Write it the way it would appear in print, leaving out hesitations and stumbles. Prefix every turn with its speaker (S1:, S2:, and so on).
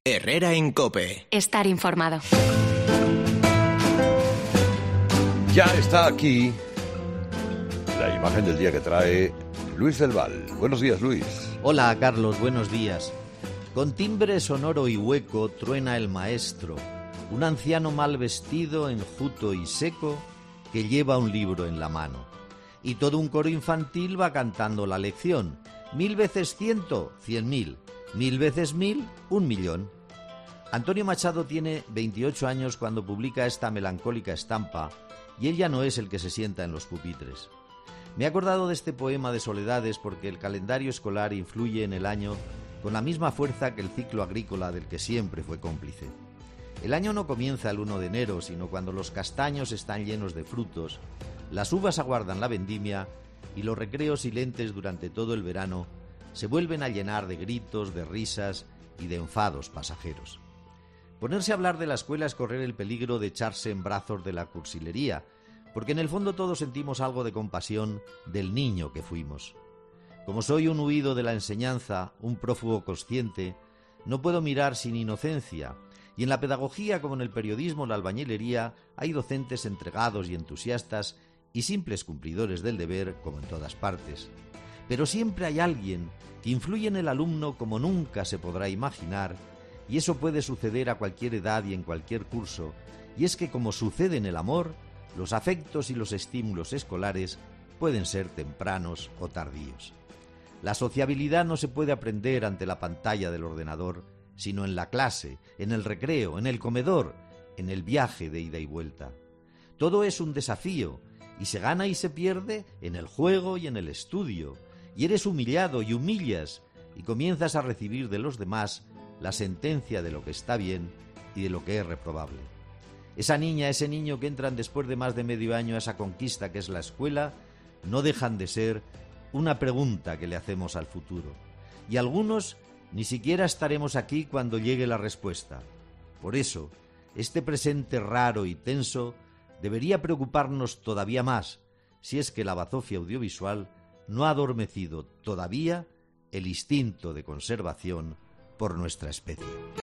S1: Herrera en COPE.
S2: Estar informado.
S3: Ya está aquí la imagen del día que trae Luis del Val. Buenos días, Luis.
S4: Hola, Carlos, buenos días. Con timbre sonoro y hueco truena el maestro, un anciano mal vestido, enjuto y seco, que lleva un libro en la mano. Y todo un coro infantil va cantando la lección. 1000 veces 100, 100.000. 1000 veces 1000, 1.000.000. Antonio Machado tiene 28 años cuando publica esta melancólica estampa, y él ya no es el que se sienta en los pupitres. Me he acordado de este poema de soledades porque el calendario escolar influye en el año con la misma fuerza que el ciclo agrícola del que siempre fue cómplice. El año no comienza el 1 de enero, sino cuando los castaños están llenos de frutos, las uvas aguardan la vendimia y los recreos silentes durante todo el verano se vuelven a llenar de gritos, de risas y de enfados pasajeros. Ponerse a hablar de la escuela es correr el peligro de echarse en brazos de la cursilería, porque en el fondo todos sentimos algo de compasión del niño que fuimos. Como soy un huido de la enseñanza, un prófugo consciente, no puedo mirar sin inocencia, y en la pedagogía como en el periodismo o la albañilería hay docentes entregados y entusiastas y simples cumplidores del deber como en todas partes. Pero siempre hay alguien que influye en el alumno como nunca se podrá imaginar, y eso puede suceder a cualquier edad y en cualquier curso, y es que como sucede en el amor, los afectos y los estímulos escolares pueden ser tempranos o tardíos. La sociabilidad no se puede aprender ante la pantalla del ordenador, sino en la clase, en el recreo, en el comedor, en el viaje de ida y vuelta. Todo es un desafío, y se gana y se pierde en el juego y en el estudio, y eres humillado y humillas, y comienzas a recibir de los demás la sentencia de lo que está bien y de lo que es reprobable. Esa niña, ese niño que entran después de más de medio año a esa conquista que es la escuela, no dejan de ser una pregunta que le hacemos al futuro. Y algunos ni siquiera estaremos aquí cuando llegue la respuesta. Por eso, este presente raro y tenso debería preocuparnos todavía más, si es que la bazofia audiovisual no ha adormecido todavía el instinto de conservación por nuestra especie.